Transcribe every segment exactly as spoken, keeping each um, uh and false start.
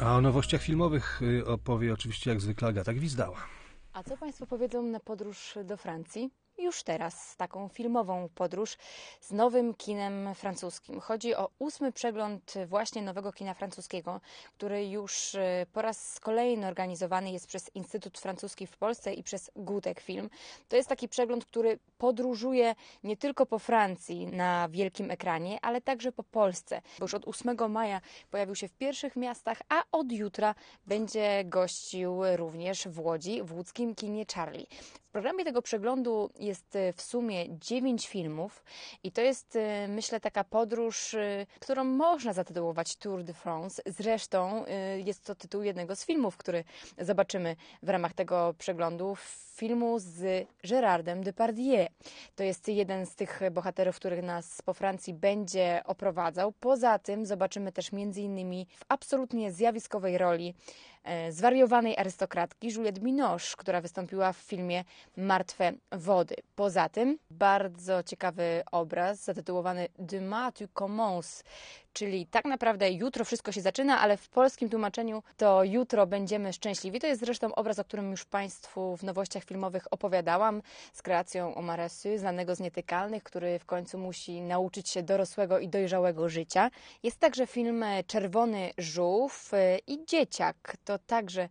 A o nowościach filmowych y, opowie oczywiście jak zwykle Agata Gwizdała. A co Państwo powiedzą na podróż do Francji? Już teraz taką filmową podróż z nowym kinem francuskim. Chodzi o ósmy przegląd właśnie nowego kina francuskiego, który już po raz kolejny organizowany jest przez Instytut Francuski w Polsce i przez Gutek Film. To jest taki przegląd, który podróżuje nie tylko po Francji na wielkim ekranie, ale także po Polsce, bo już od ósmego maja pojawił się w pierwszych miastach, a od jutra będzie gościł również w Łodzi, w łódzkim kinie Charlie. W programie tego przeglądu jest w sumie dziewięć filmów i to jest, myślę, taka podróż, którą można zatytułować Tour de France. Zresztą jest to tytuł jednego z filmów, który zobaczymy w ramach tego przeglądu, filmu z Gérardem Depardieu. To jest jeden z tych bohaterów, który nas po Francji będzie oprowadzał. Poza tym zobaczymy też między innymi w absolutnie zjawiskowej roli zwariowanej arystokratki Juliette Binoche, która wystąpiła w filmie Martwe wody. Poza tym bardzo ciekawy obraz zatytułowany Demain tu commences, czyli tak naprawdę jutro wszystko się zaczyna, ale w polskim tłumaczeniu to jutro będziemy szczęśliwi. To jest zresztą obraz, o którym już Państwu w nowościach filmowych opowiadałam, z kreacją Omara Sy, znanego z Nietykalnych, który w końcu musi nauczyć się dorosłego i dojrzałego życia. Jest także film Czerwony żółw i Dzieciak. To także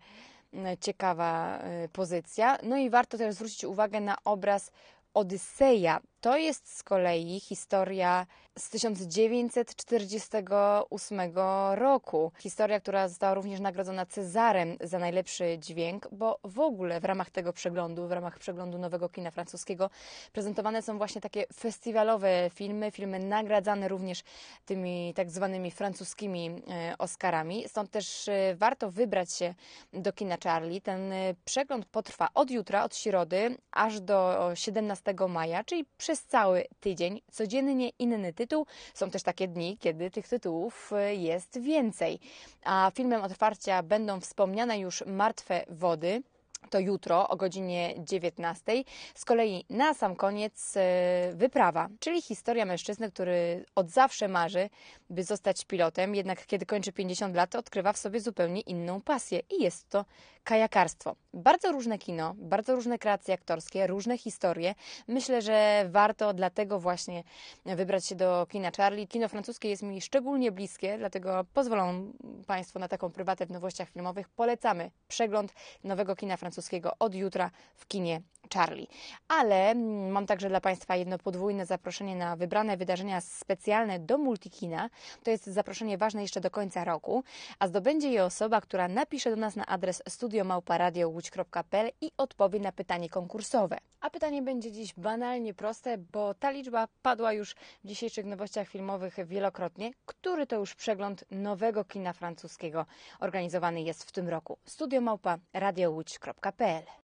ciekawa pozycja. No i warto też zwrócić uwagę na obraz Odyseja. To jest z kolei historia z tysiąc dziewięćset czterdziestego ósmego roku. Historia, która została również nagrodzona Cezarem za najlepszy dźwięk, bo w ogóle w ramach tego przeglądu, w ramach przeglądu nowego kina francuskiego prezentowane są właśnie takie festiwalowe filmy, filmy nagradzane również tymi tak zwanymi francuskimi Oscarami. Stąd też warto wybrać się do kina Charlie. Ten przegląd potrwa od jutra, od środy, aż do siedemnastego maja, czyli przez cały tydzień, codziennie inny tytuł. Są też takie dni, kiedy tych tytułów jest więcej. A filmem otwarcia będą wspomniane już Martwe wody. To jutro o godzinie dziewiętnastej. Z kolei na sam koniec Wyprawa, czyli historia mężczyzny, który od zawsze marzy, by zostać pilotem, jednak kiedy kończy pięćdziesiąt lat, odkrywa w sobie zupełnie inną pasję i jest to kajakarstwo. Bardzo różne kino, bardzo różne kreacje aktorskie, różne historie. Myślę, że warto dlatego właśnie wybrać się do kina Charlie. Kino francuskie jest mi szczególnie bliskie, dlatego pozwolą Państwo na taką prywatę w nowościach filmowych. Polecamy przegląd nowego kina francuskiego od jutra w kinie Charlie. Ale mam także dla Państwa jedno podwójne zaproszenie na wybrane wydarzenia specjalne do Multikina. To jest zaproszenie ważne jeszcze do końca roku, a zdobędzie je osoba, która napisze do nas na adres studio małpa radio łódź kropka p l i odpowie na pytanie konkursowe. A pytanie będzie dziś banalnie proste, bo ta liczba padła już w dzisiejszych nowościach filmowych wielokrotnie. Który to już przegląd nowego kina francuskiego organizowany jest w tym roku? studio małpa radio łódź kropka p l